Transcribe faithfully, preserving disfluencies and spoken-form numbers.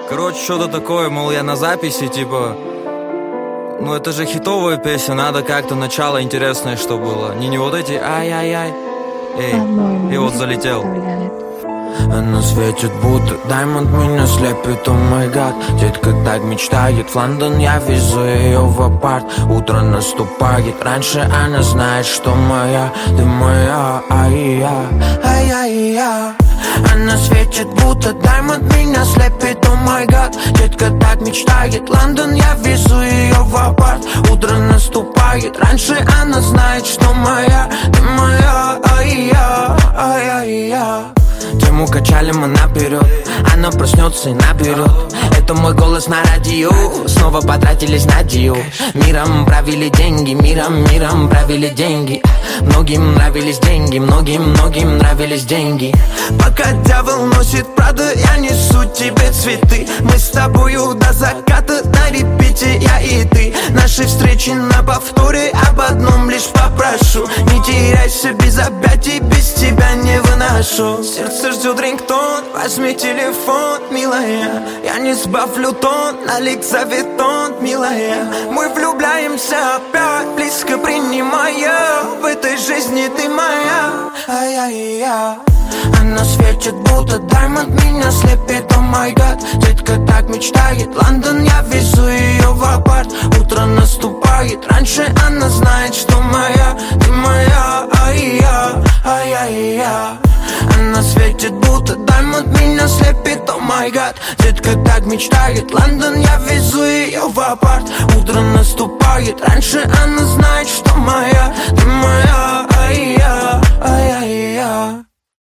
Короче, что-то такое, мол, я на записи, типа. Ну это же хитовая песня, надо как-то начало интересное, что было. Не не вот эти ай-яй-яй. Эй, и вот залетел. Она светит, будто даймонд, меня слепит, о май гад. Детка так мечтает, в Лондон я везу ее в апарт. Утро наступает, раньше она знает, что моя, ты моя, ай-я, ай-яй-я. Она светит, будто даймонд, меня слепит, о май гад. Детка так мечтает, Лондон, я везу ее в апарт. Утро наступает, раньше она знает, что моя, ты моя, ай-я, ай-яй-я. Тему качали мы наперед, она проснется и наберет. Это мой голос на радио, снова потратились на Дио. Миром правили деньги, миром, миром правили деньги. Многим нравились деньги, многим, многим нравились деньги. Пока дьявол носит Прада, я несу тебе цветы. Мы с тобою до заката на репите, я и ты. Наши встречи на повторе, об одном лишь попрошу: не теряйся без объятий, без тебя не выношу. Сердце ждет рингтон, возьми телефон, милая. Я не сбавлю тон, на лик завитон, милая. Мы влюбляемся опять, близко принимая. В этой жизни ты моя, ай-яй-я. Она светит, будто даймонд, меня слепит, о май гад. Детка так мечтает, Лондон, я везу ее в апарт. Утро наступает, раньше она знает, что моя, ты моя, ай-я, ай-яй-я. Она светит, будто даймонд, меня слепит, о май гад. Детка так мечтает, Лондон, я везу ее в апарт. Утро наступает, раньше она знает, что моя, ты моя, ай-я, ай-яй-я.